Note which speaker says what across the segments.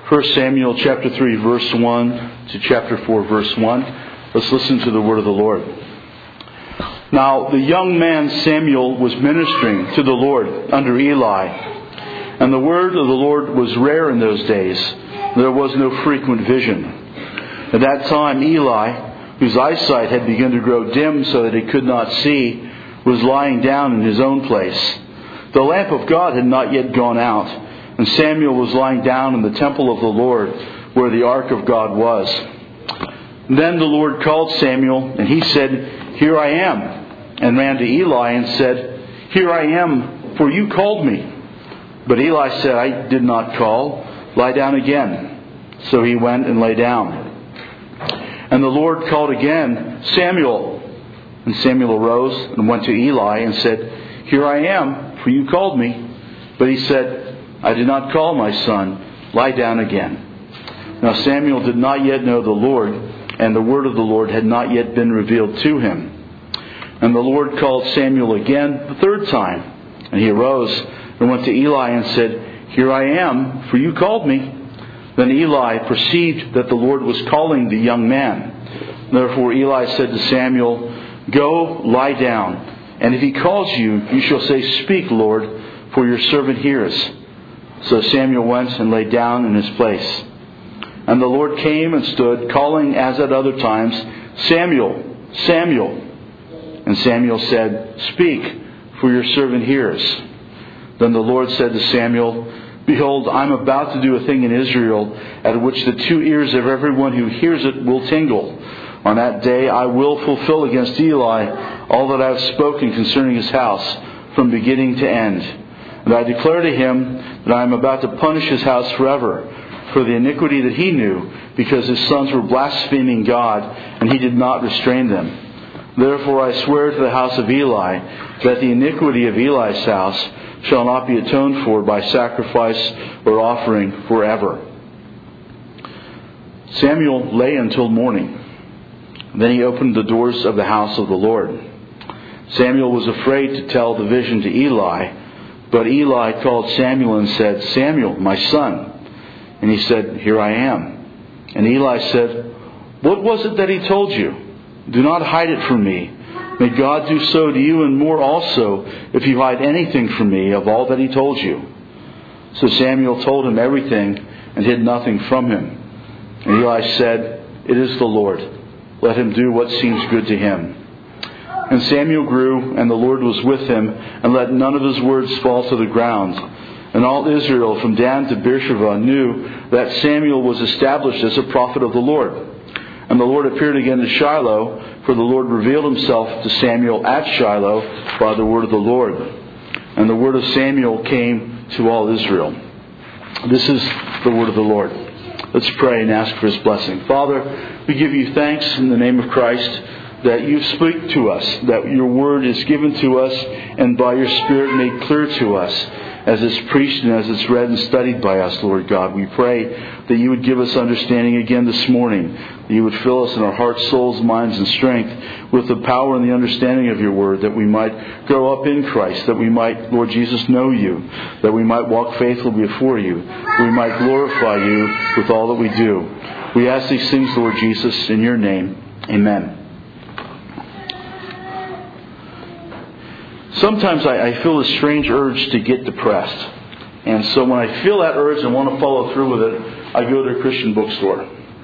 Speaker 1: 1 Samuel chapter 3 verse 1 to chapter 4 verse 1. Let's listen to the word of the Lord. Now the young man Samuel was ministering to the Lord under Eli. And the word of the Lord was rare in those days. There was no frequent vision. At that time Eli, whose eyesight had begun to grow dim so that he could not see, was lying down in his own place. The lamp of God had not yet gone out. And Samuel was lying down in the temple of the Lord, where the ark of God was. Then the Lord called Samuel, and he said, "Here I am," and ran to Eli and said, "Here I am, for you called me." But Eli said, "I did not call. Lie down again." So he went and lay down. And the Lord called again, "Samuel." And Samuel arose and went to Eli and said, "Here I am, for you called me." But he said, "I did not call, my son. Lie down again." Now Samuel did not yet know the Lord, and the word of the Lord had not yet been revealed to him. And the Lord called Samuel again the third time. And he arose and went to Eli and said, "Here I am, for you called me." Then Eli perceived that the Lord was calling the young man. Therefore Eli said to Samuel, "Go, lie down, and if he calls you, you shall say, 'Speak, Lord, for your servant hears.'" So Samuel went and lay down in his place. And the Lord came and stood, calling as at other times, "Samuel, Samuel." And Samuel said, "Speak, for your servant hears." Then the Lord said to Samuel, "Behold, I am about to do a thing in Israel, at which the two ears of everyone who hears it will tingle. On that day I will fulfill against Eli all that I have spoken concerning his house, from beginning to end. And I declare to him that I am about to punish his house forever for the iniquity that he knew, because his sons were blaspheming God, and he did not restrain them. Therefore I swear to the house of Eli that the iniquity of Eli's house shall not be atoned for by sacrifice or offering forever." Samuel lay until morning. Then he opened the doors of the house of the Lord. Samuel was afraid to tell the vision to Eli. But Eli called Samuel and said, "Samuel, my son." And he said, "Here I am." And Eli said, "What was it that he told you? Do not hide it from me. May God do so to you and more also, if you hide anything from me of all that he told you." So Samuel told him everything and hid nothing from him. And Eli said, "It is the Lord. Let him do what seems good to him." And Samuel grew, and the Lord was with him, and let none of his words fall to the ground. And all Israel, from Dan to Beersheba, knew that Samuel was established as a prophet of the Lord. And the Lord appeared again to Shiloh, for the Lord revealed himself to Samuel at Shiloh by the word of the Lord. And the word of Samuel came to all Israel. This is the word of the Lord. Let's pray and ask for his blessing. Father, we give you thanks in the name of Christ that you speak to us, that your word is given to us and by your Spirit made clear to us as it's preached and as it's read and studied by us, Lord God. We pray that you would give us understanding again this morning, that you would fill us in our hearts, souls, minds, and strength with the power and the understanding of your word, that we might grow up in Christ, that we might, Lord Jesus, know you, that we might walk faithfully before you, that we might glorify you with all that we do. We ask these things, Lord Jesus, in your name. Amen. Sometimes I feel a strange urge to get depressed. And so when I feel that urge and want to follow through with it, I go to a Christian bookstore.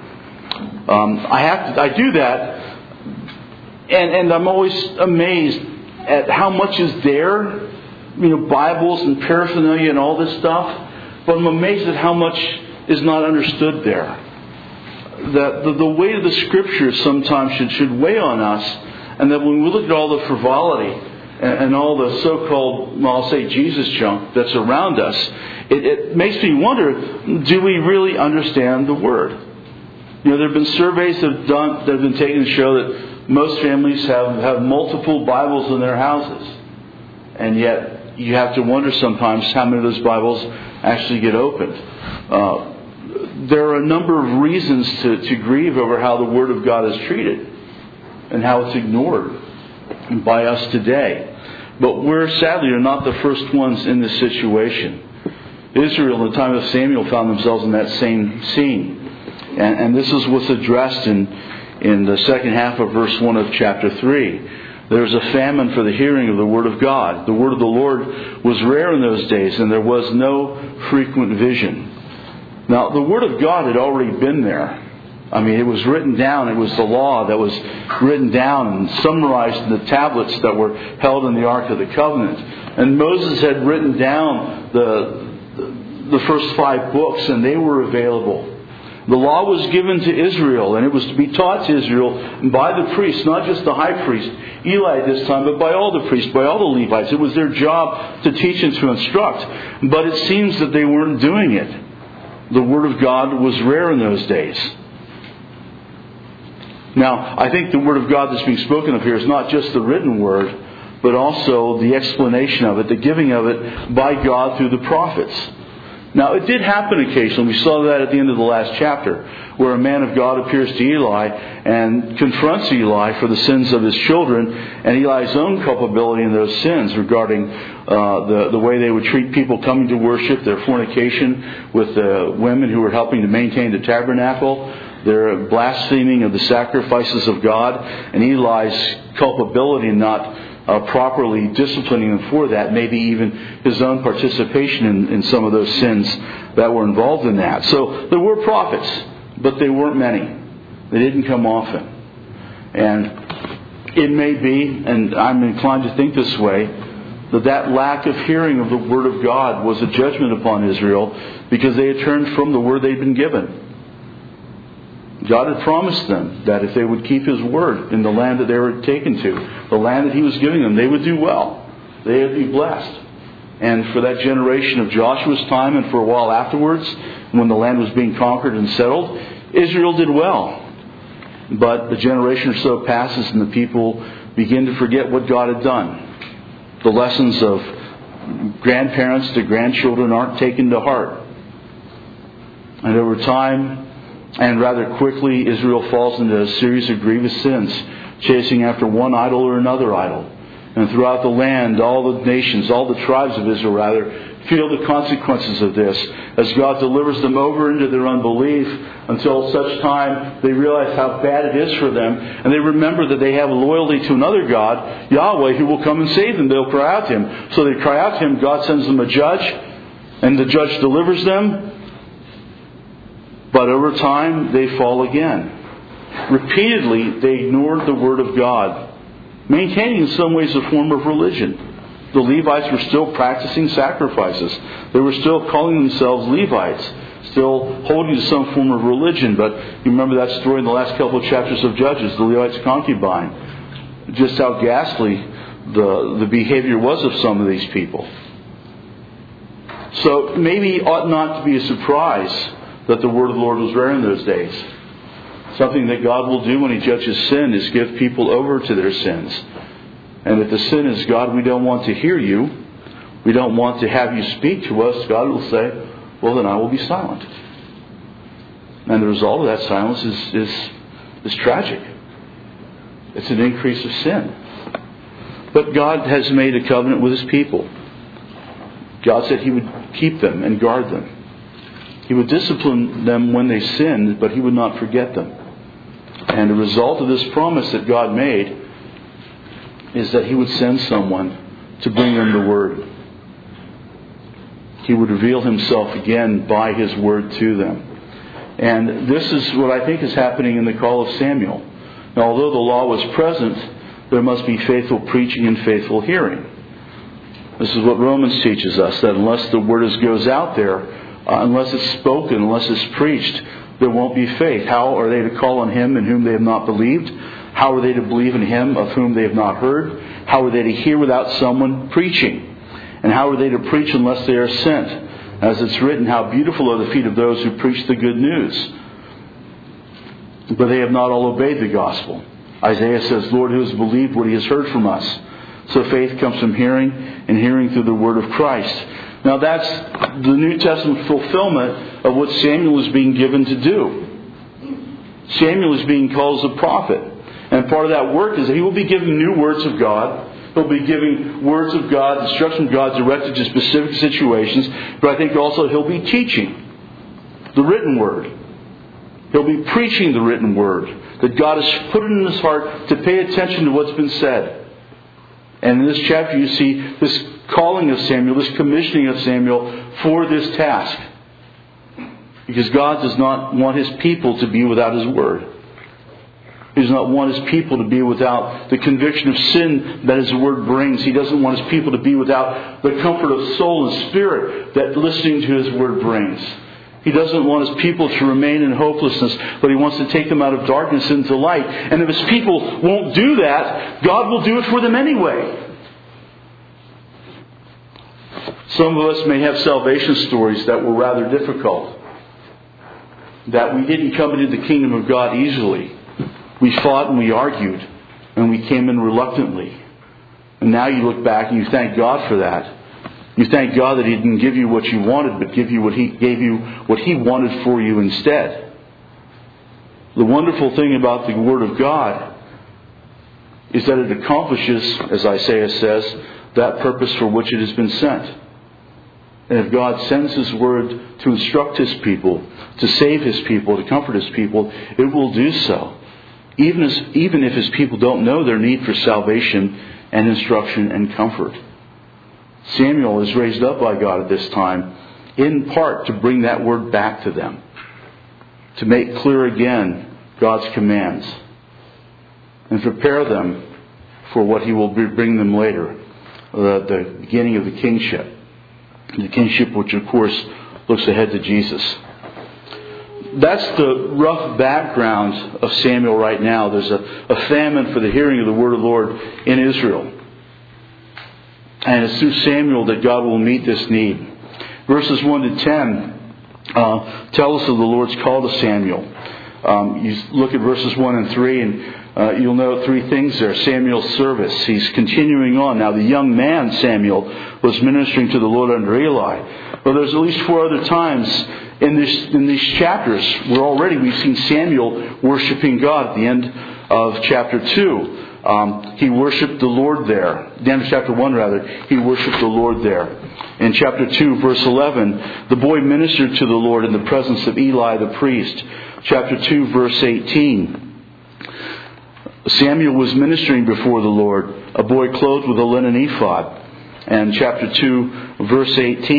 Speaker 1: I do that, and I'm always amazed at how much is there. Bibles and paraphernalia and all this stuff. But I'm amazed at how much is not understood there. That the weight of the Scriptures sometimes should weigh on us. And that when we look at all the frivolity and all the so-called, I'll say Jesus junk that's around us, it makes me wonder, do we really understand the Word? There have been surveys that have been taken to show that most families have multiple Bibles in their houses. And yet, you have to wonder sometimes how many of those Bibles actually get opened. There are a number of reasons to grieve over how the Word of God is treated and how it's ignored by us today. But we're sadly are not the first ones in this situation. Israel in the time of Samuel found themselves in that same scene. And this is what's addressed in the second half of verse 1 of chapter 3. There's a famine for the hearing of the Word of God. The Word of the Lord was rare in those days, and there was no frequent vision. Now, the Word of God had already been there. I mean, it was written down. It was the law that was written down and summarized in the tablets that were held in the Ark of the Covenant. And Moses had written down the first 5 books, and they were available. The law was given to Israel, and it was to be taught to Israel by the priests, not just the high priest, Eli at this time, but by all the priests, by all the Levites. It was their job to teach and to instruct. But it seems that they weren't doing it. The Word of God was rare in those days. Now, I think the Word of God that's being spoken of here is not just the written Word, but also the explanation of it, the giving of it by God through the prophets. Now, it did happen occasionally. We saw that at the end of the last chapter, where a man of God appears to Eli and confronts Eli for the sins of his children and Eli's own culpability in those sins regarding the way they would treat people coming to worship, their fornication with the women who were helping to maintain the tabernacle, their blaspheming of the sacrifices of God, and Eli's culpability in not properly disciplining them for that, maybe even his own participation in some of those sins that were involved in that. So there were prophets, but they weren't many. They didn't come often. And it may be, and I'm inclined to think this way, that lack of hearing of the Word of God was a judgment upon Israel because they had turned from the Word they'd been given. God had promised them that if they would keep His Word in the land that they were taken to, the land that He was giving them, they would do well. They would be blessed. And for that generation of Joshua's time and for a while afterwards, when the land was being conquered and settled, Israel did well. But a generation or so passes and the people begin to forget what God had done. The lessons of grandparents to grandchildren aren't taken to heart. And over time, and rather quickly, Israel falls into a series of grievous sins, chasing after one idol or another idol. And throughout the land, all the nations, all the tribes of Israel rather, feel the consequences of this as God delivers them over into their unbelief until such time they realize how bad it is for them. And they remember that they have a loyalty to another God, Yahweh, who will come and save them. They'll cry out to Him. So they cry out to Him. God sends them a judge, and the judge delivers them. But over time, they fall again. Repeatedly, they ignored the Word of God, maintaining in some ways a form of religion. The Levites were still practicing sacrifices. They were still calling themselves Levites, still holding to some form of religion. But you remember that story in the last couple of chapters of Judges, the Levite's concubine. Just how ghastly the behavior was of some of these people. So maybe it ought not to be a surprise that the Word of the Lord was rare in those days. Something that God will do when He judges sin is give people over to their sins. And if the sin is, God, we don't want to hear you, we don't want to have you speak to us, God will say, well, then I will be silent. And the result of that silence is tragic. It's an increase of sin. But God has made a covenant with His people. God said He would keep them and guard them. He would discipline them when they sinned, but He would not forget them. And the result of this promise that God made is that He would send someone to bring them the Word. He would reveal Himself again by His Word to them. And this is what I think is happening in the call of Samuel. Now, although the law was present, there must be faithful preaching and faithful hearing. This is what Romans teaches us, that unless the Word goes out there, unless it's spoken, unless it's preached, there won't be faith. How are they to call on Him in whom they have not believed? How are they to believe in Him of whom they have not heard? How are they to hear without someone preaching? And how are they to preach unless they are sent? As it's written, how beautiful are the feet of those who preach the good news. But they have not all obeyed the gospel. Isaiah says, Lord, who has believed what he has heard from us? So faith comes from hearing, and hearing through the word of Christ. Now that's the New Testament fulfillment of what Samuel is being given to do. Samuel is being called as a prophet. And part of that work is that he will be given new words of God, He'll be giving words of God, instruction of God directed to specific situations. But I think also He'll be teaching the written Word. He'll be preaching the written Word. That God has put it in His heart to pay attention to what's been said. And in this chapter you see this calling of Samuel, this commissioning of Samuel for this task. Because God does not want His people to be without His Word. He does not want His people to be without the conviction of sin that His Word brings. He doesn't want His people to be without the comfort of soul and spirit that listening to His Word brings. He doesn't want His people to remain in hopelessness, but He wants to take them out of darkness into light. And if His people won't do that, God will do it for them anyway. Some of us may have salvation stories that were rather difficult. That we didn't come into the kingdom of God easily. We fought and we argued. And we came in reluctantly. And now you look back and you thank God for that. You thank God that He didn't give you what you wanted, but gave you what He wanted for you instead. The wonderful thing about the Word of God is that it accomplishes, as Isaiah says, that purpose for which it has been sent. And if God sends His Word to instruct His people, to save His people, to comfort His people, it will do so. Even if His people don't know their need for salvation and instruction and comfort. Samuel is raised up by God at this time, in part to bring that Word back to them. To make clear again God's commands. And prepare them for what He will bring them later. The beginning of the kingship. The kingship which of course looks ahead to Jesus. That's the rough background of Samuel right now. There's a famine for the hearing of the word of the Lord in Israel. And it's through Samuel that God will meet this need. Verses 1 to 10 tell us of the Lord's call to Samuel. You look at verses 1 and 3 and you'll note three things there. Samuel's service. He's continuing on. Now the young man, Samuel, was ministering to the Lord under Eli. Well, there's at least four other times in these chapters where we've seen Samuel worshiping God. At the end of chapter 2, he worshipped the Lord there. At the end of chapter 1, rather, he worshipped the Lord there. In chapter 2, verse 11, the boy ministered to the Lord in the presence of Eli the priest. Chapter 2, verse 18, Samuel was ministering before the Lord, a boy clothed with a linen ephod. And chapter 2, verse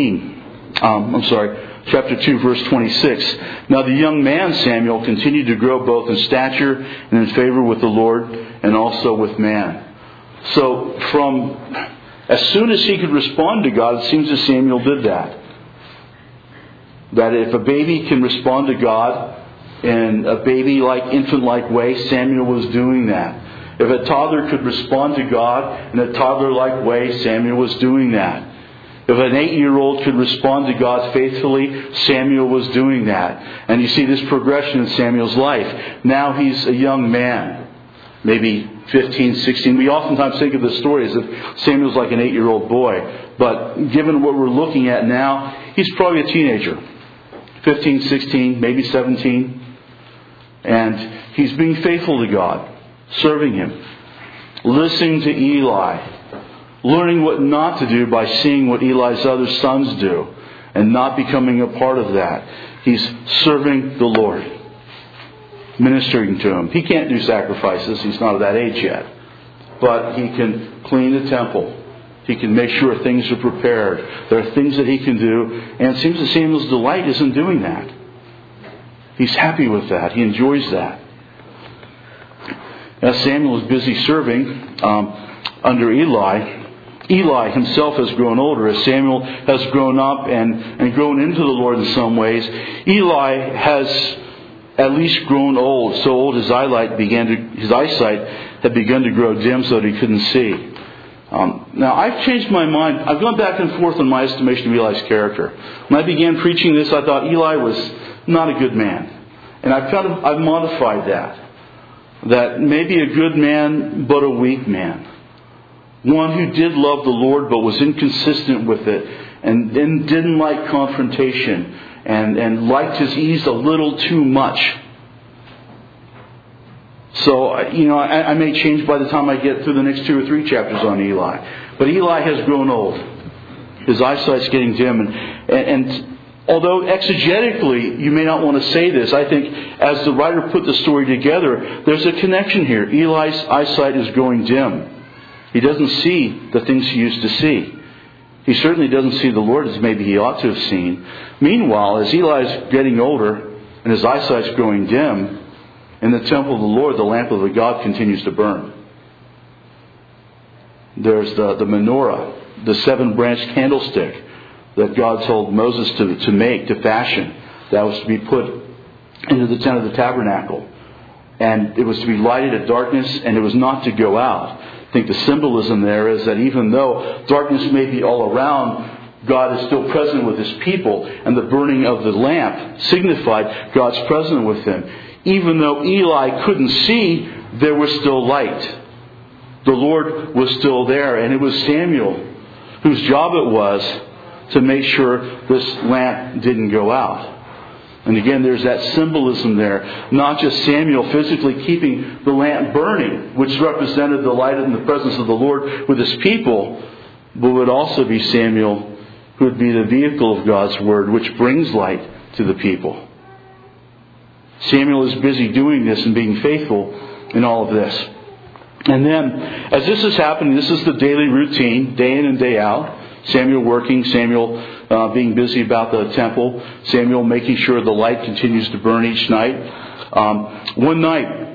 Speaker 1: 26. Now the young man Samuel continued to grow both in stature and in favor with the Lord and also with man. So as soon as he could respond to God, it seems that Samuel did that. That if a baby can respond to God in a baby-like, infant-like way, Samuel was doing that. If a toddler could respond to God in a toddler-like way, Samuel was doing that. If an 8-year-old could respond to God faithfully, Samuel was doing that. And you see this progression in Samuel's life. Now he's a young man, maybe 15, 16. We oftentimes think of the story as if Samuel's like an 8-year-old boy. But given what we're looking at now, he's probably a teenager. 15, 16, maybe 17. And he's being faithful to God, serving Him, listening to Eli, learning what not to do by seeing what Eli's other sons do and not becoming a part of that. He's serving the Lord, ministering to Him. He can't do sacrifices. He's not at that age yet. But he can clean the temple. He can make sure things are prepared. There are things that he can do. And it seems that Samuel's delight is in doing that. He's happy with that. He enjoys that. As Samuel is busy serving under Eli, Eli himself has grown older as Samuel has grown up and grown into the Lord in some ways. Eli has at least grown old, so old his eyesight had begun to grow dim so that he couldn't see. Now, I've changed my mind. I've gone back and forth on my estimation of Eli's character. When I began preaching this, I thought Eli was not a good man. And I've modified that. That maybe a good man, but a weak man. One who did love the Lord, but was inconsistent with it. And then didn't like confrontation. And liked his ease a little too much. So, I may change by the time I get through the next 2 or 3 chapters on Eli. But Eli has grown old. His eyesight's getting dim. And although exegetically you may not want to say this, I think as the writer put the story together, there's a connection here. Eli's eyesight is growing dim. He doesn't see the things he used to see. He certainly doesn't see the Lord as maybe he ought to have seen. Meanwhile, as Eli's getting older and his eyesight's growing dim, in the temple of the Lord, the lamp of the God continues to burn. There's the menorah, the 7-branched candlestick that God told Moses to make, to fashion. That was to be put into the tent of the tabernacle. And it was to be lighted at darkness, and it was not to go out. I think the symbolism there is that even though darkness may be all around, God is still present with His people. And the burning of the lamp signified God's presence with them. Even though Eli couldn't see, there was still light. The Lord was still there. And it was Samuel whose job it was to make sure this lamp didn't go out. And again, there's that symbolism there. Not just Samuel physically keeping the lamp burning, which represented the light and the presence of the Lord with His people, but would also be Samuel who would be the vehicle of God's Word, which brings light to the people. Samuel is busy doing this and being faithful in all of this. And then, as this is happening, this is the daily routine, day in and day out. Samuel working, Samuel being busy about the temple, Samuel making sure the light continues to burn each night. One night,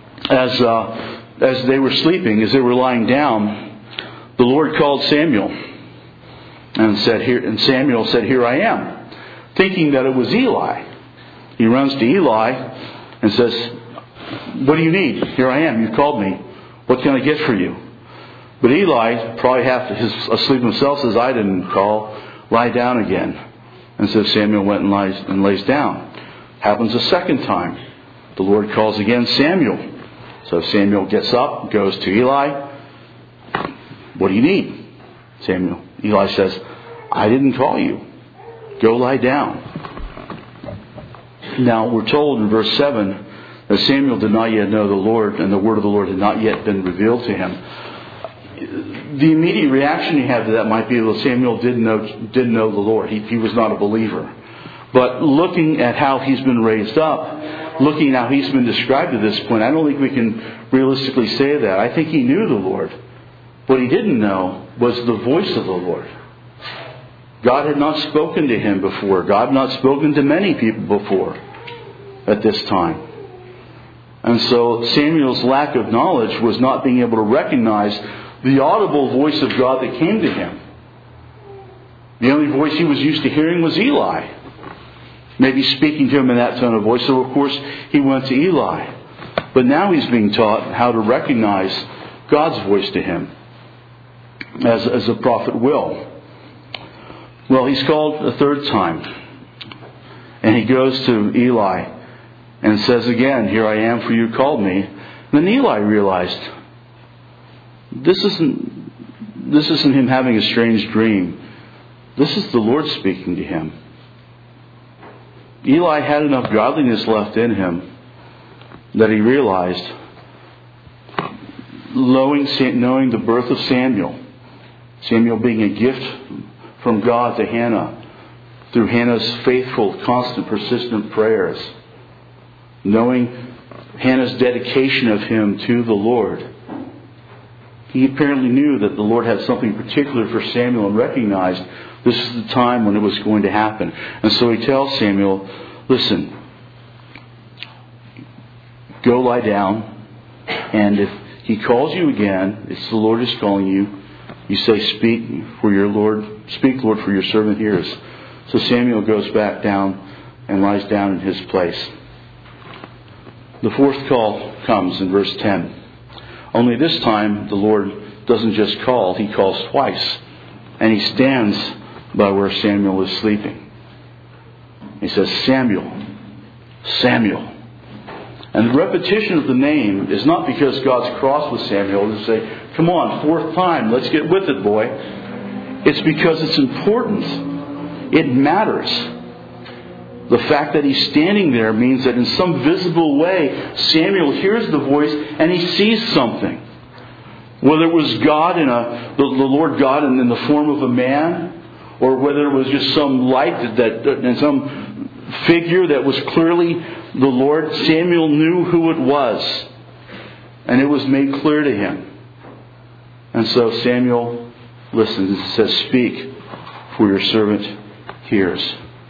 Speaker 1: as they were sleeping, as they were lying down, the Lord called Samuel and Samuel said, "Here I am," thinking that it was Eli. He runs to Eli and says, "What do you need? Here I am. You called me. What can I get for you?" But Eli, probably half asleep himself, says, "I didn't call. Lie down again." And so Samuel went and lays down. Happens a second time. The Lord calls again, "Samuel." So Samuel gets up, goes to Eli. "What do you need?" Eli says, "I didn't call you. Go lie down." Now, we're told in verse 7 that Samuel did not yet know the Lord, and the word of the Lord had not yet been revealed to him. The immediate reaction you have to that might be, well, Samuel didn't know the Lord. He was not a believer. But looking at how he's been raised up, looking at how he's been described at this point, I don't think we can realistically say that. I think he knew the Lord. What he didn't know was the voice of the Lord. God had not spoken to him before. God had not spoken to many people before at this time. And so Samuel's lack of knowledge was not being able to recognize the audible voice of God that came to him. The only voice he was used to hearing was Eli. Maybe speaking to him in that tone of voice. So of course he went to Eli. But now he's being taught how to recognize God's voice to him, as a prophet will. Well, he's called a third time. And he goes to Eli and says again, "Here I am, for you called me." And then Eli realized, this isn't him having a strange dream. This is the Lord speaking to him. Eli had enough godliness left in him that he realized, knowing the birth of Samuel being a gift from God to Hannah, through Hannah's faithful, constant, persistent prayers, knowing Hannah's dedication of him to the Lord, he apparently knew that the Lord had something particular for Samuel and recognized this is the time when it was going to happen. And so he tells Samuel, "Listen, go lie down, and if he calls you again, it's the Lord who's calling you, you say, speak, Lord, for your servant hears." So Samuel goes back down and lies down in his place. The fourth call comes in verse 10. Only this time the Lord doesn't just call, He calls twice. And He stands by where Samuel is sleeping. He says, "Samuel, Samuel." And the repetition of the name is not because God's cross with Samuel to say, "Come on, fourth time, let's get with it, boy." It's because it's important. It matters. The fact that he's standing there means that in some visible way, Samuel hears the voice and he sees something. Whether it was God the Lord God in the form of a man, or whether it was just some light and some figure that was clearly the Lord, Samuel knew who it was. And it was made clear to him. And so Samuel listens and says, "Speak, for your servant hears."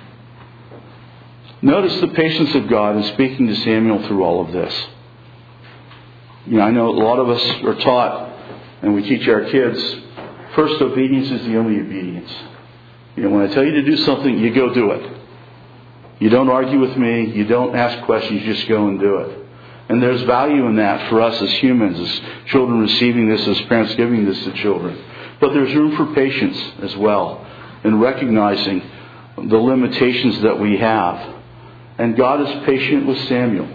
Speaker 1: Notice the patience of God in speaking to Samuel through all of this. I know a lot of us are taught, and we teach our kids, first obedience is the only obedience. When I tell you to do something, you go do it. You don't argue with me. You don't ask questions. You just go and do it. And there's value in that for us as humans, as children receiving this, as parents giving this to children. But there's room for patience as well in recognizing the limitations that we have. And God is patient with Samuel.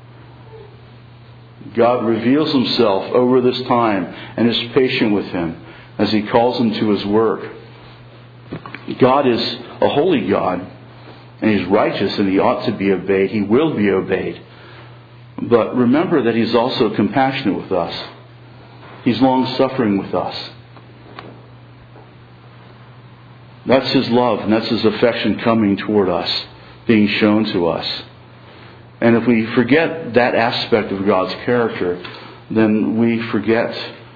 Speaker 1: God reveals himself over this time and is patient with him as he calls him to his work. God is a holy God, and he's righteous, and he ought to be obeyed. He will be obeyed. But remember that he's also compassionate with us. He's long-suffering with us. That's his love, and that's his affection coming toward us, being shown to us. And if we forget that aspect of God's character, then we forget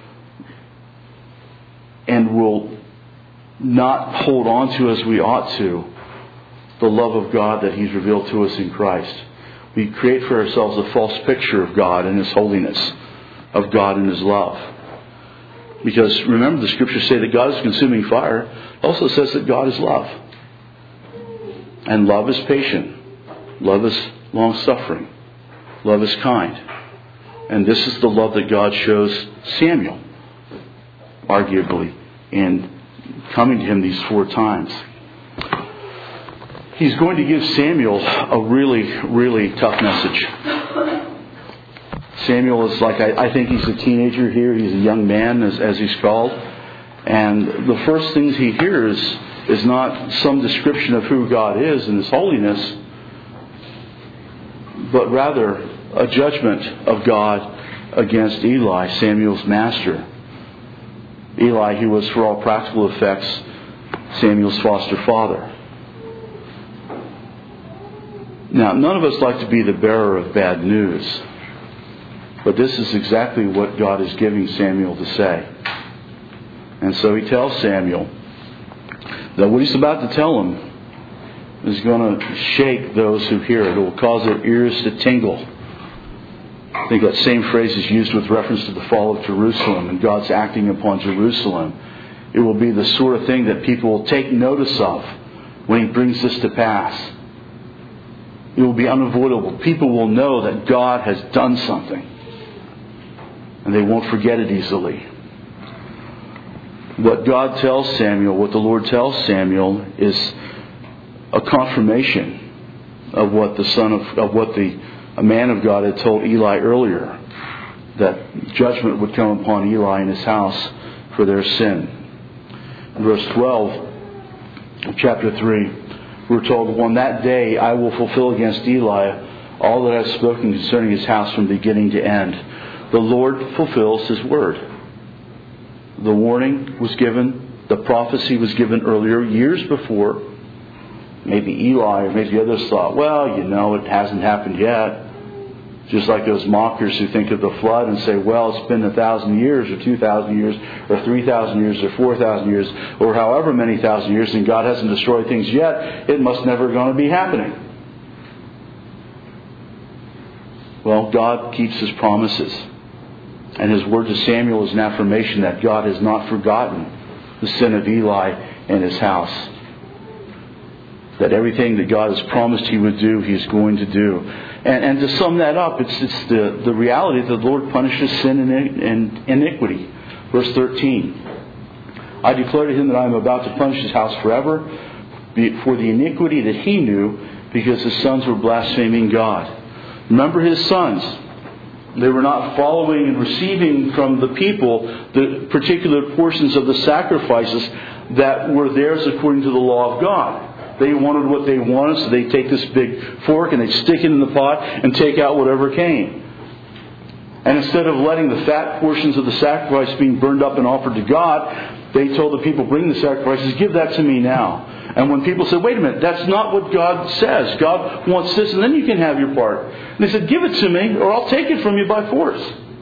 Speaker 1: and will not hold on to as we ought to the love of God that he's revealed to us in Christ. We create for ourselves a false picture of God and his holiness, of God and his love. Because remember, the scriptures say that God is consuming fire. It also says that God is love. And love is patient. Love is long-suffering. Love is kind. And this is the love that God shows Samuel, arguably, in coming to him these 4 times. He's going to give Samuel a really, really tough message. Samuel is I think he's a teenager here. He's a young man, as he's called. And the first things he hears is not some description of who God is and his holiness, but rather a judgment of God against Eli, Samuel's master. Eli, who was, for all practical effects, Samuel's foster father. Now, none of us like to be the bearer of bad news, but this is exactly what God is giving Samuel to say. And so he tells Samuel that what he's about to tell him is going to shake those who hear it. It will cause their ears to tingle. I think that same phrase is used with reference to the fall of Jerusalem and God's acting upon Jerusalem. It will be the sort of thing that people will take notice of when he brings this to pass. It will be unavoidable. People will know that God has done something, and they won't forget it easily. What God tells Samuel, what the Lord tells Samuel, is a confirmation of what a man of God had told Eli earlier, that judgment would come upon Eli and his house for their sin. In verse 12 of chapter 3, we're told, "On that day I will fulfill against Eli all that I have spoken concerning his house from beginning to end." The Lord fulfills his word. The warning was given, the prophecy was given earlier, years before. Maybe Eli or maybe others thought, well, it hasn't happened yet. Just like those mockers who think of the flood and say, well, it's been 1,000 years or 2,000 years or 3,000 years or 4,000 years or however many thousand years, and God hasn't destroyed things yet. It must never going to be happening. Well, God keeps his promises. And his word to Samuel is an affirmation that God has not forgotten the sin of Eli and his house. That everything that God has promised he would do, he's going to do. And to sum that up, it's the reality that the Lord punishes sin and iniquity. Verse 13. "I declare to him that I am about to punish his house forever for the iniquity that he knew, because his sons were blaspheming God." Remember his sons. They were not following and receiving from the people the particular portions of the sacrifices that were theirs according to the law of God. They wanted what they wanted, so they'd take this big fork and they'd stick it in the pot and take out whatever came. And instead of letting the fat portions of the sacrifice being burned up and offered to God, they told the people, bring the sacrifices, give that to me now. And when people said, wait a minute, that's not what God says. God wants this, and then you can have your part. And they said, give it to me, or I'll take it from you by force.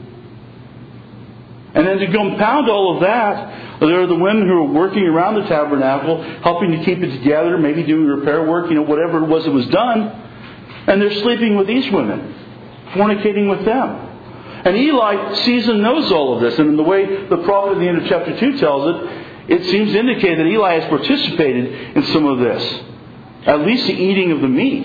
Speaker 1: And then to compound all of that, there are the women who are working around the tabernacle, helping to keep it together, maybe doing repair work, whatever it was that was done. And they're sleeping with these women, fornicating with them. And Eli sees and knows all of this. And in the way the prophet at the end of chapter 2 tells it, it seems to indicate that Eli has participated in some of this. At least the eating of the meat.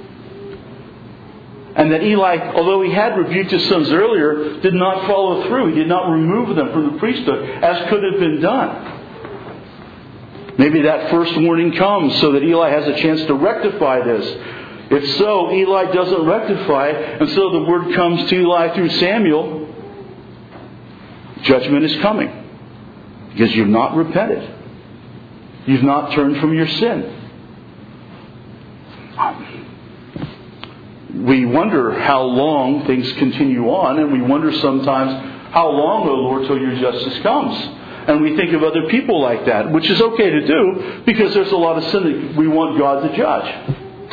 Speaker 1: And that Eli, although he had rebuked his sons earlier, did not follow through. He did not remove them from the priesthood, as could have been done. Maybe that first warning comes so that Eli has a chance to rectify this. If so, Eli doesn't rectify it, and so the word comes to Eli through Samuel. Judgment is coming. Because you've not repented. You've not turned from your sin. We wonder how long things continue on, and we wonder sometimes, how long, O Lord, till your justice comes? And we think of other people like that, which is okay to do, because there's a lot of sin that we want God to judge.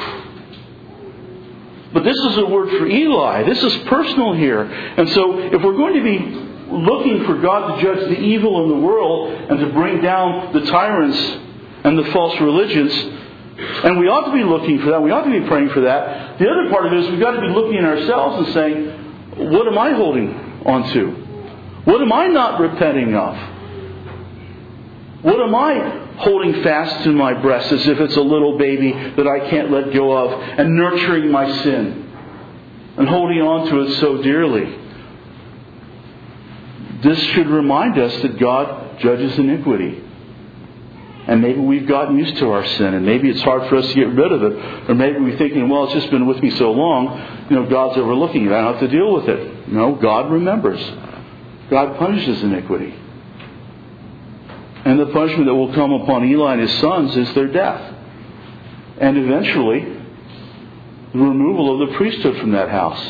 Speaker 1: But this is a word for Eli. This is personal here. And so if we're going to be looking for God to judge the evil in the world and to bring down the tyrants and the false religions, and we ought to be looking for that, we ought to be praying for that, the other part of it is we've got to be looking at ourselves and saying, what am I holding on to? What am I not repenting of? What am I holding fast to my breast as if it's a little baby that I can't let go of, and nurturing my sin and holding on to it so dearly? This should remind us that God judges iniquity. And maybe we've gotten used to our sin, and maybe it's hard for us to get rid of it. Or maybe we're thinking, well, it's just been with me so long, God's overlooking it. I don't have to deal with it. No, God remembers. God punishes iniquity. And the punishment that will come upon Eli and his sons is their death. And eventually, the removal of the priesthood from that house.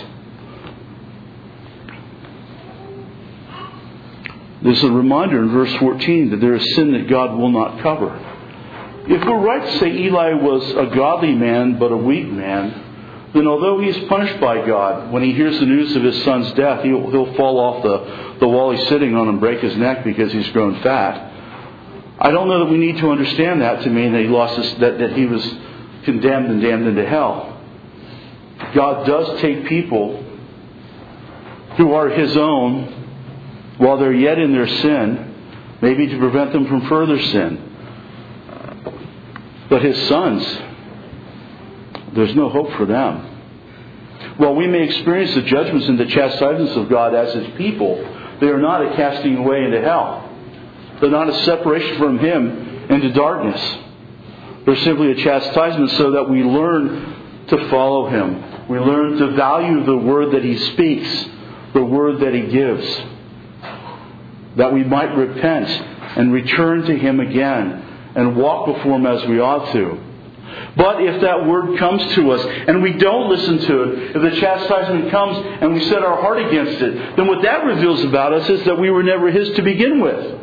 Speaker 1: There's a reminder in verse 14 that there is sin that God will not cover. If we're right to say Eli was a godly man but a weak man, then although he is punished by God, when he hears the news of his son's death, he'll fall off the wall he's sitting on and break his neck because he's grown fat. I don't know that we need to understand that to mean that he lost that he was condemned and damned into hell. God does take people who are His own while they're yet in their sin, maybe to prevent them from further sin. But His sons, there's no hope for them. While we may experience the judgments and the chastisements of God as His people, they are not a casting away into hell. They're not a separation from Him into darkness. They're simply a chastisement so that we learn to follow Him. We learn to value the word that He speaks, the word that He gives. That we might repent and return to Him again and walk before Him as we ought to. But if that word comes to us and we don't listen to it, if the chastisement comes and we set our heart against it, then what that reveals about us is that we were never His to begin with.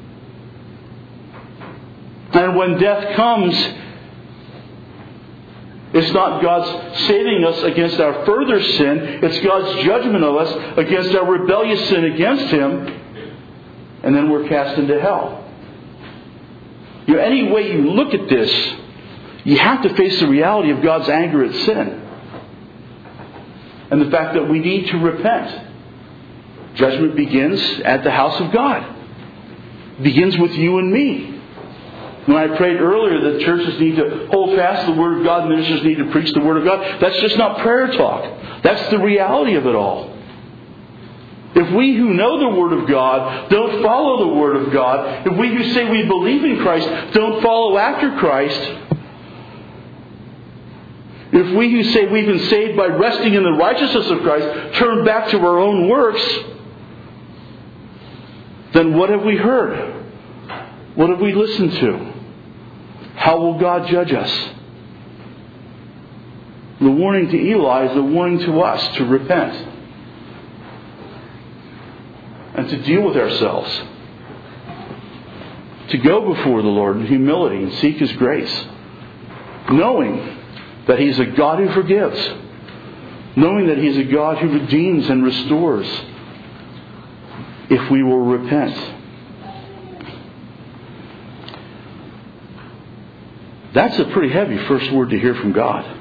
Speaker 1: And when death comes, it's not God's saving us against our further sin. It's God's judgment of us against our rebellious sin against Him. And then we're cast into hell. Any way you look at this, you have to face the reality of God's anger at sin. And the fact that we need to repent. Judgment begins at the house of God. It begins with you and me. When I prayed earlier that churches need to hold fast to the Word of God, ministers need to preach the Word of God, that's just not prayer talk. That's the reality of it all. If we who know the Word of God don't follow the Word of God, if we who say we believe in Christ don't follow after Christ, if we who say we've been saved by resting in the righteousness of Christ turn back to our own works, then what have we heard? What have we listened to? How will God judge us? The warning to Eli is the warning to us to repent and to deal with ourselves, to go before the Lord in humility and seek His grace, knowing that He's a God who forgives, knowing that He's a God who redeems and restores if we will repent. That's a pretty heavy first word to hear from God.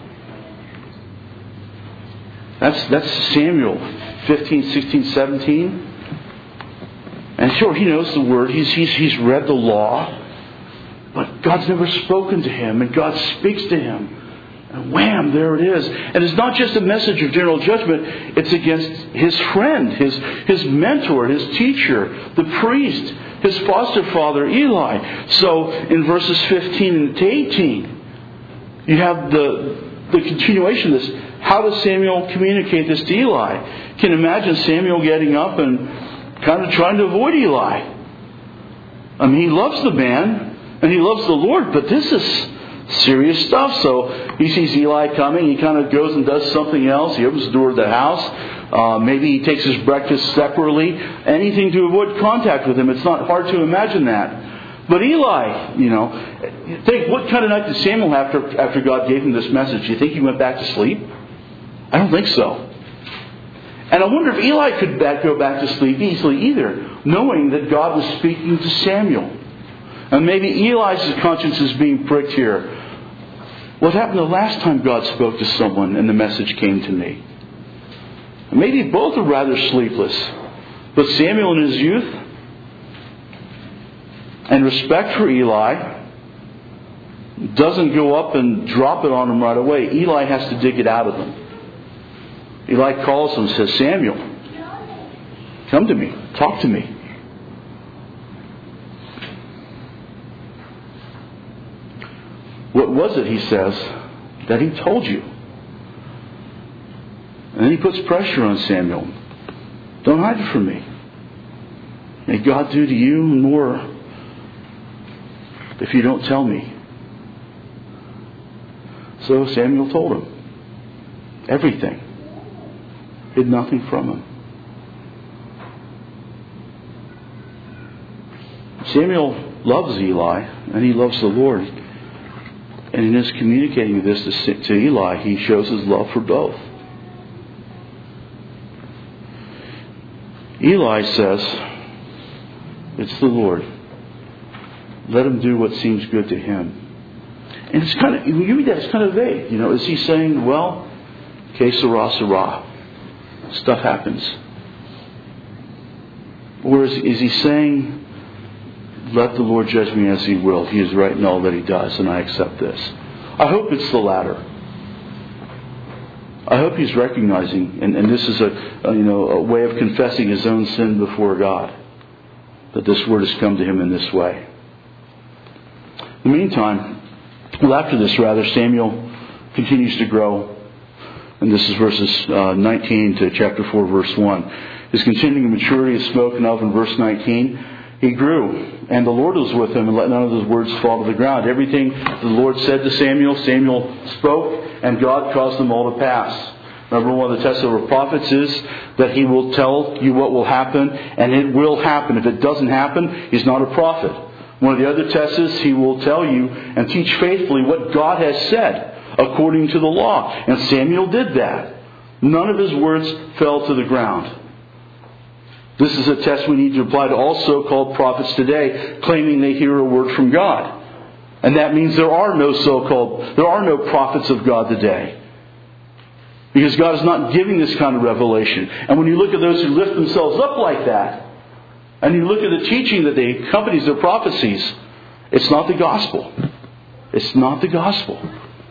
Speaker 1: That's Samuel 15, 16, 17. And sure, he knows the word. He's read the law. But God's never spoken to him. And God speaks to him. And wham, there it is. And it's not just a message of general judgment. It's against his friend, his mentor, his teacher, the priest, his foster father, Eli. So in verses 15 to 18, you have the continuation of this. How does Samuel communicate this to Eli? You can imagine Samuel getting up and kind of trying to avoid Eli. I mean, he loves the man and he loves the Lord, but this is serious stuff. So he sees Eli coming. He kind of goes and does something else. He opens the door of the house. Maybe he takes his breakfast separately. Anything to avoid contact with him. It's not hard to imagine that. But Eli, think, what kind of night did Samuel have after God gave him this message? Do you think he went back to sleep? I don't think so. And I wonder if Eli could go back to sleep easily either, knowing that God was speaking to Samuel. And maybe Eli's conscience is being pricked here. What happened the last time God spoke to someone and the message came to me? Maybe both are rather sleepless. But Samuel in his youth and respect for Eli doesn't go up and drop it on him right away. Eli has to dig it out of him. Eli calls him and says, Samuel, come to me. Talk to me. What was it, he says, that he told you? And then he puts pressure on Samuel. Don't hide it from me. May God do to you more if you don't tell me. So Samuel told him everything. Hid nothing from him. Samuel loves Eli and he loves the Lord. And in his communicating this to Eli, he shows his love for both. Eli says, it's the Lord. Let him do what seems good to him. And it's kind of, when you read that, it's kind of vague. Is he saying, well, que sera, sera. Stuff happens. Or is he saying, let the Lord judge me as He will. He is right in all that He does, and I accept this. I hope it's the latter. I hope he's recognizing, and this is a way of confessing his own sin before God, that this word has come to him in this way. In the meantime, after this, Samuel continues to grow. And this is verses 19 to chapter 4, verse 1. His continuing maturity is spoken of in verse 19. He grew, and the Lord was with him, and let none of his words fall to the ground. Everything the Lord said to Samuel, Samuel spoke, and God caused them all to pass. Remember, one of the tests of a prophet is that he will tell you what will happen, and it will happen. If it doesn't happen, he's not a prophet. One of the other tests is he will tell you and teach faithfully what God has said according to the law. And Samuel did that. None of his words fell to the ground. This is a test we need to apply to all so-called prophets today, claiming they hear a word from God. And that means there are no prophets of God today. Because God is not giving this kind of revelation. And when you look at those who lift themselves up like that, and you look at the teaching that accompanies their prophecies, it's not the gospel. It's not the gospel.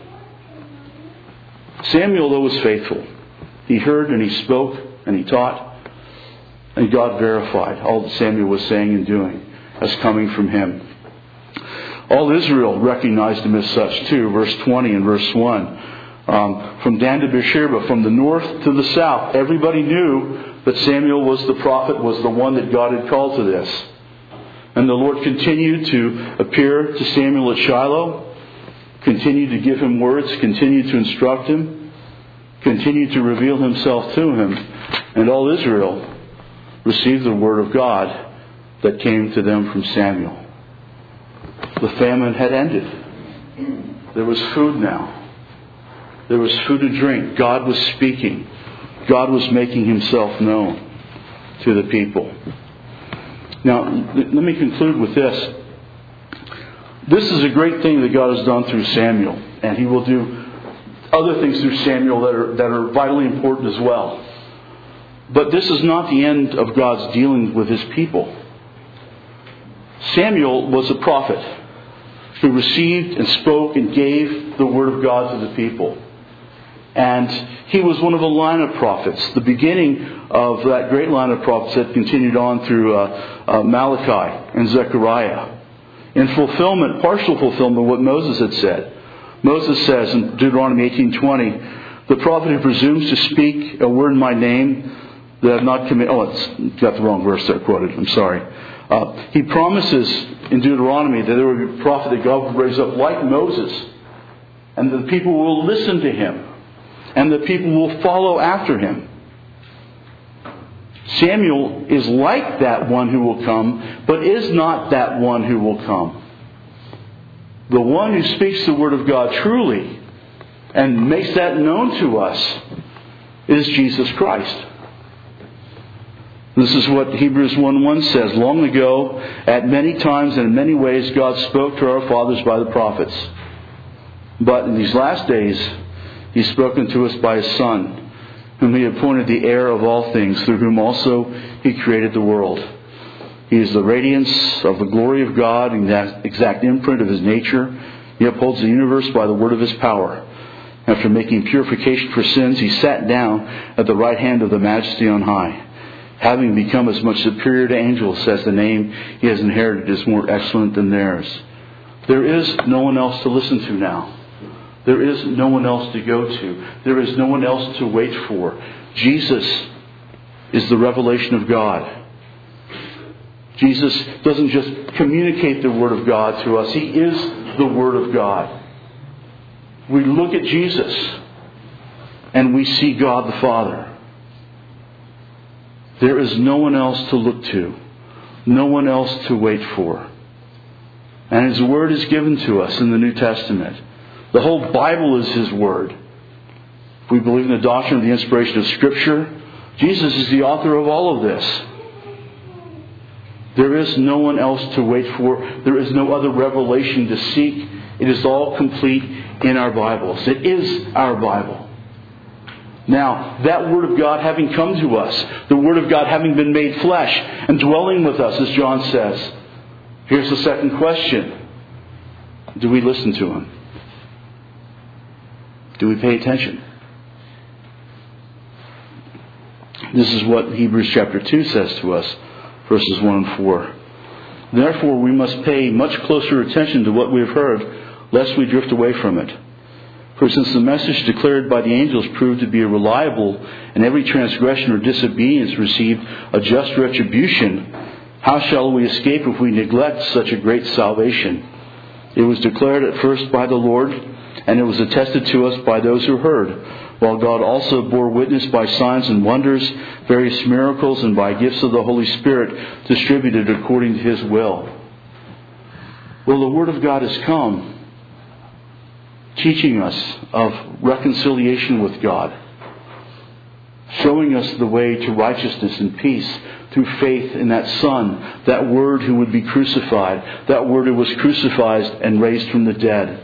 Speaker 1: Samuel, though, was faithful. He heard and he spoke and he taught. And God verified all that Samuel was saying and doing as coming from him. All Israel recognized him as such too. Verse 20 and verse 1. From Dan to Beersheba, from the north to the south, everybody knew that Samuel was the prophet, was the one that God had called to this. And the Lord continued to appear to Samuel at Shiloh. continued to give him words, continued to instruct him, continued to reveal himself to him. And all Israel received the word of God that came to them from Samuel. The famine had ended. There was food now. There was food to drink. God was speaking. God was making himself known to the people. Now, let me conclude with this. This is a great thing that God has done through Samuel. And he will do other things through Samuel that are vitally important as well. But this is not the end of God's dealing with his people. Samuel was a prophet who received and spoke and gave the word of God to the people. And he was one of a line of prophets, the beginning of that great line of prophets that continued on through Malachi and Zechariah. In fulfillment, partial fulfillment of what Moses had said. Moses says in Deuteronomy 18:20, the prophet who presumes to speak a word in my name that I've not committed. Oh, it's got the wrong verse there quoted. I'm sorry. He promises in Deuteronomy that there will be a prophet that God will raise up like Moses. And the people will listen to him. And the people will follow after him. Samuel is like that one who will come, but is not that one who will come. The one who speaks the word of God truly and makes that known to us is Jesus Christ. This is what Hebrews 1:1 says. Long ago, at many times and in many ways, God spoke to our fathers by the prophets. But in these last days, He's spoken to us by His Son, whom He appointed the heir of all things, through whom also He created the world. He is the radiance of the glory of God, and the exact imprint of His nature. He upholds the universe by the word of His power. After making purification for sins, He sat down at the right hand of the Majesty on high. Having become as much superior to angels as the name He has inherited is more excellent than theirs. There is no one else to listen to now. There is no one else to go to. There is no one else to wait for. Jesus is the revelation of God. Jesus doesn't just communicate the Word of God to us. He is the Word of God. We look at Jesus and we see God the Father. There is no one else to look to. No one else to wait for. And His Word is given to us in the New Testament. The whole Bible is His Word. If we believe in the doctrine of the inspiration of Scripture, Jesus is the author of all of this. There is no one else to wait for. There is no other revelation to seek. It is all complete in our Bibles. It is our Bible. Now, that Word of God having come to us, the Word of God having been made flesh and dwelling with us, as John says, here's the second question. Do we listen to Him? Do we pay attention? This is what Hebrews chapter 2 says to us, verses 1 and 4. Therefore, we must pay much closer attention to what we have heard, lest we drift away from it. For since the message declared by the angels proved to be reliable, and every transgression or disobedience received a just retribution, how shall we escape if we neglect such a great salvation? It was declared at first by the Lord, and it was attested to us by those who heard, while God also bore witness by signs and wonders, various miracles, and by gifts of the Holy Spirit distributed according to His will. Well, the Word of God has come, teaching us of reconciliation with God, showing us the way to righteousness and peace through faith in that Son, that Word who would be crucified, that Word who was crucified and raised from the dead.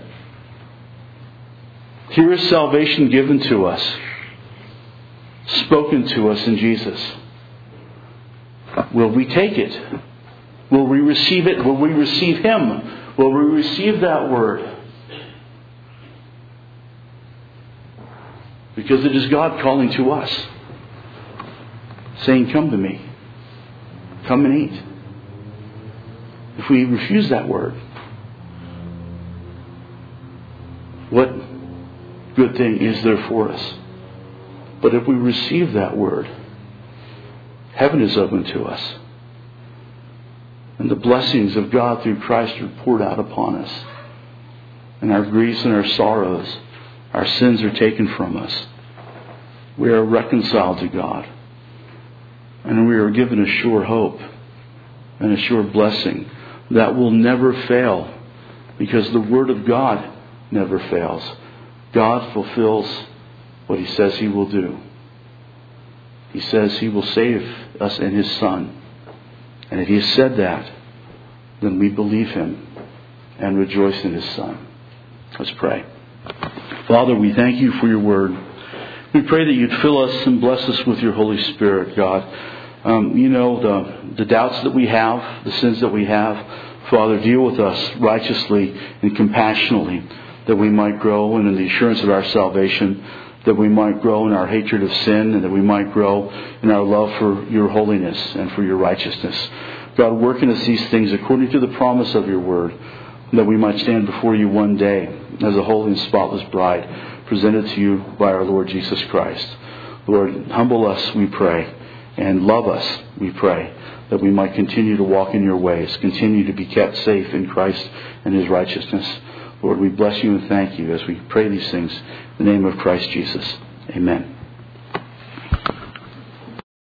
Speaker 1: Here is salvation given to us, spoken to us in Jesus. Will we take it? Will we receive it? Will we receive Him? Will we receive that Word? Because it is God calling to us, saying, come to me. Come and eat. If we refuse that Word, what good thing is there for us? But if we receive that Word, heaven is open to us. And the blessings of God through Christ are poured out upon us. and our griefs and our sorrows, our sins are taken from us. We are reconciled to God. And we are given a sure hope and a sure blessing that will never fail, because the Word of God never fails. God fulfills what He says He will do. He says He will save us in His Son. And if He has said that, then we believe Him and rejoice in His Son. Let's pray. Father, we thank You for Your Word. We pray that You'd fill us and bless us with Your Holy Spirit, God. You know the doubts that we have, the sins that we have. Father, deal with us righteously and compassionately, that we might grow in the assurance of our salvation, that we might grow in our hatred of sin, and that we might grow in our love for Your holiness and for Your righteousness. God, work in us these things according to the promise of Your Word, that we might stand before You one day as a holy and spotless bride, presented to You by our Lord Jesus Christ. Lord, humble us, we pray, and love us, we pray, that we might continue to walk in Your ways, continue to be kept safe in Christ and His righteousness. Lord, we bless You and thank You as we pray these things in the name of Christ Jesus. Amen.